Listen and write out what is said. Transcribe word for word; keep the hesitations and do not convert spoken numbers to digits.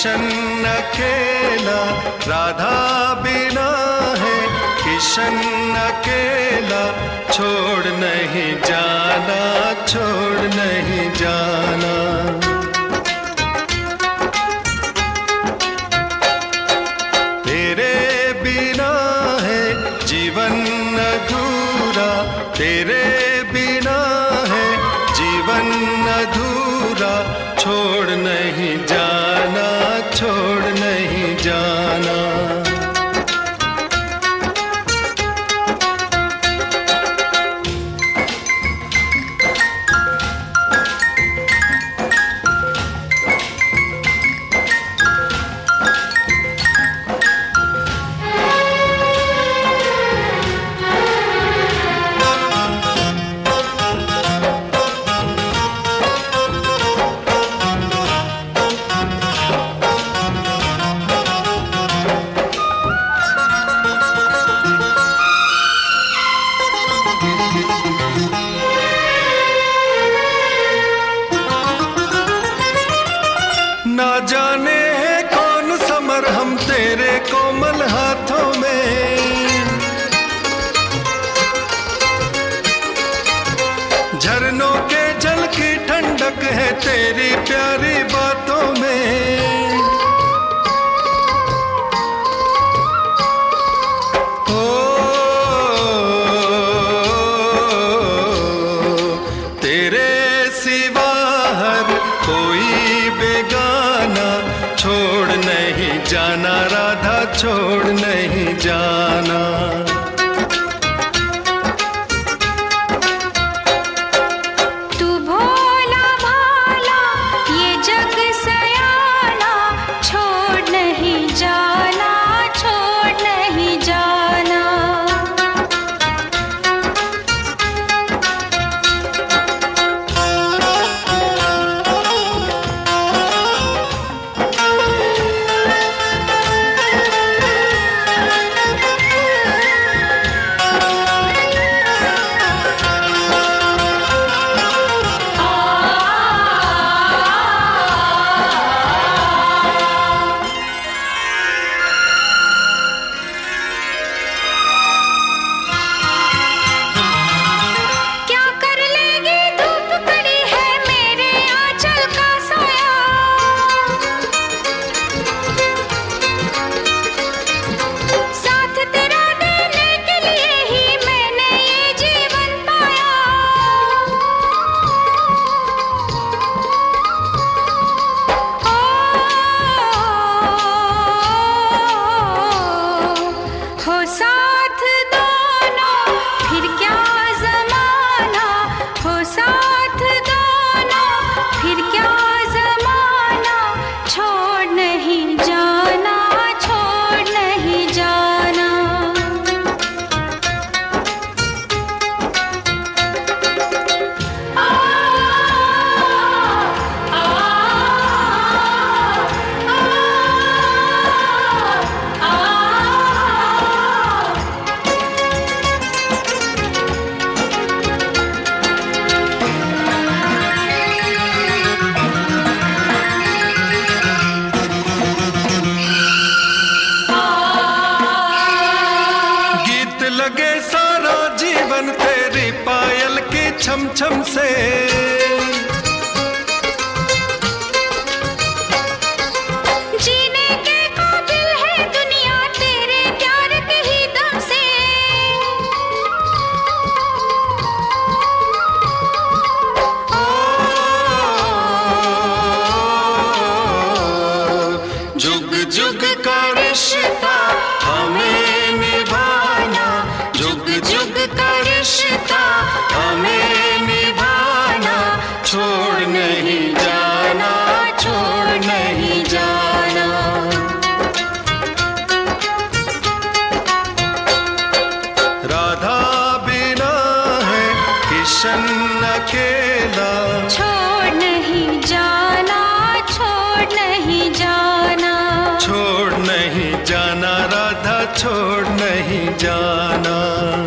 किशन अकेला राधा बिना है, किशन अकेला छोड़ नहीं जाना, छोड़ नहीं जाना। तेरे बिना है जीवन अधूरा, तेरे बिना है जीवन अधूरा, छोड़ नहीं जाना, छोड़ नहीं जाना। ना जाने है कौन समर हम तेरे कोमल हाथों में, झरनों के जल की ठंडक है तेरी प्यारी बातों में। ओ तेरे सिवा हर कोई बेगाना, छोड़ नहीं जाना राधा, छोड़ नहीं जाना। तू भोला भाला ये जग सयाना, छोड़ नहीं जाना, छोड़ नहीं जाना। साथ दोनों फिर क्या ज़माना, हो साथ दोनों फिर क्या ज़माना, छोड़ नहीं जाना, छोड़ नहीं जाना। आ, आ, आ, लगे सारा जीवन तेरी पायल की छम छम से, जीने के काबिल है दुनिया तेरे प्यार के ही दम से। जुग जुग का रिश्ता हमें निभाना, जुग जुग का रिश्ता हमें निभाना, छोड़ नहीं जाना, छोड़ नहीं जाना। राधा बिना है किशन अकेला, छोड़ नहीं जाना, छोड़ नहीं जाना। छोड़ नहीं जाना राधा, छोड़ नहीं जाना।